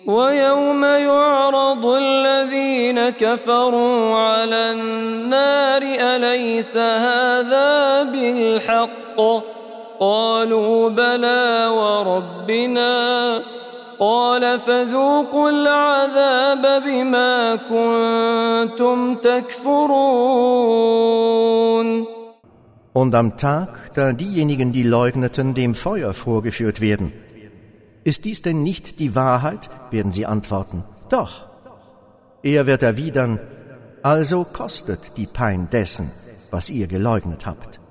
ويوم يعرض الذين كفروا على النار أليس هذا بالحق قالوا بلى وربنا قال فذوقوا العذاب بما كنتم تكفرون. Und am Tag, da diejenigen, die leugneten, dem Feuer vorgeführt werden, ist dies denn nicht die Wahrheit, werden sie antworten. Doch. Er wird erwidern, also kostet die Pein dessen, was ihr geleugnet habt.